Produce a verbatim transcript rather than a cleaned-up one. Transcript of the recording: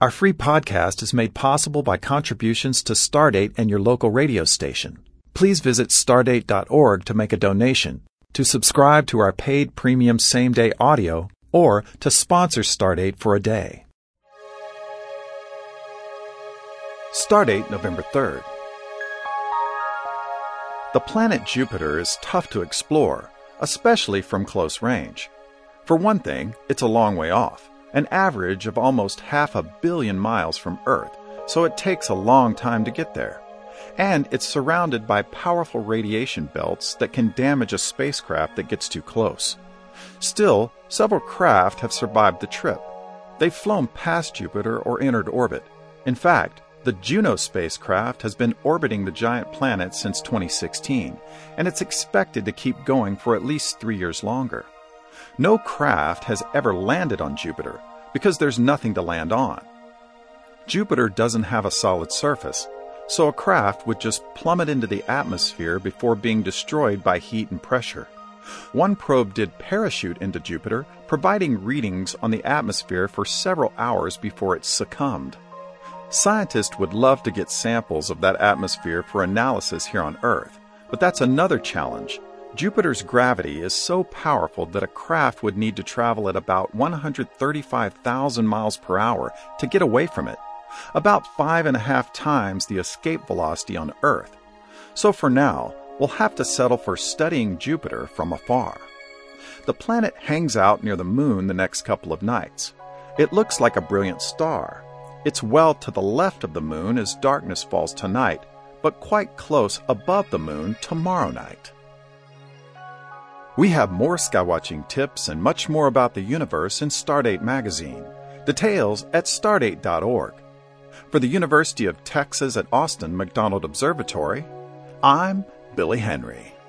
Our free podcast is made possible by contributions to Stardate and your local radio station. Please visit stardate dot org to make a donation, to subscribe to our paid premium same-day audio, or to sponsor Stardate for a day. Stardate, November third. The planet Jupiter is tough to explore, especially from close range. For one thing, it's a long way off, an average of almost half a billion miles from Earth, so it takes a long time to get there. And it's surrounded by powerful radiation belts that can damage a spacecraft that gets too close. Still, several craft have survived the trip. They've flown past Jupiter or entered orbit. In fact, the Juno spacecraft has been orbiting the giant planet since twenty sixteen, and it's expected to keep going for at least three years longer. No craft has ever landed on Jupiter because there's nothing to land on. Jupiter doesn't have a solid surface, so a craft would just plummet into the atmosphere before being destroyed by heat and pressure. One probe did parachute into Jupiter, providing readings on the atmosphere for several hours before it succumbed. Scientists would love to get samples of that atmosphere for analysis here on Earth, but that's another challenge. Jupiter's gravity is so powerful that a craft would need to travel at about one hundred thirty-five thousand miles per hour to get away from it, about five and a half times the escape velocity on Earth. So for now, we'll have to settle for studying Jupiter from afar. The planet hangs out near the Moon the next couple of nights. It looks like a brilliant star. It's well to the left of the Moon as darkness falls tonight, but quite close above the Moon tomorrow night. We have more skywatching tips and much more about the universe in Stardate magazine. Details at stardate dot org. For the University of Texas at Austin McDonald Observatory, I'm Billy Henry.